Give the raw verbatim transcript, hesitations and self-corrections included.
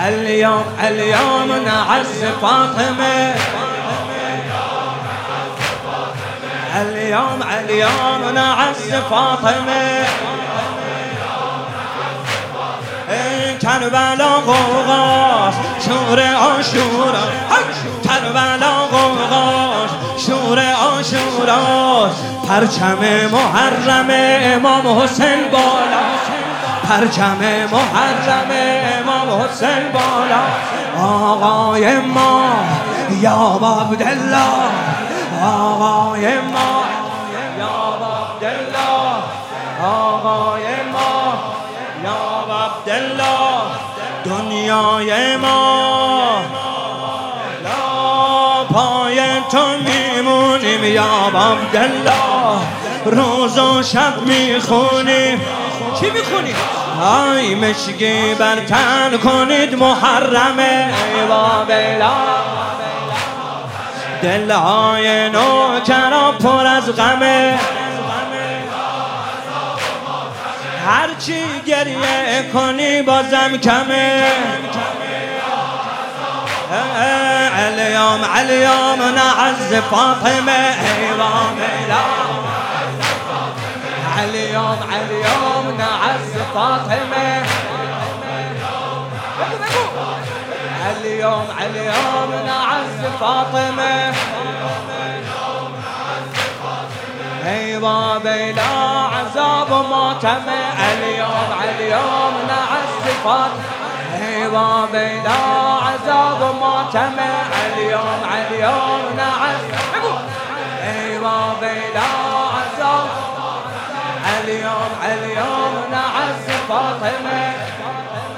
اليوم اليوم نعز فاطمة، اليوم اليوم نعز فاطمة. کربلا غوغاش شور عاشورا، کربلا غوغاش شور عاشورا. پرچم محرم امام حسین بالا، پرچم محرم امام حسین بالا. آقای ما یا عبدالله، آقای ما یا عبدالله، آقای ما یا عبدالله. دنیای ما لا پای تو میمونیم یا عبدالله. روز و شب میخونیم. چی میخونیم؟ آی مشگی برتن کنید محرمه ای بلا. دلهای نوکرا پر از غمه، هرچی گریه کنی بازم کمه. اليوم اليوم نعز فاطمة ای بلا. اليوم اليوم نعز فاطمة، اليوم اليوم نعز فاطمة. ای بلا عذاب ماتمة، اليوم اليوم نعز فاطمة. ای بلا عذاب ماتمة، اليوم اليوم نعز. ای بلا عذاب، اليوم اليوم نعز فاطمة.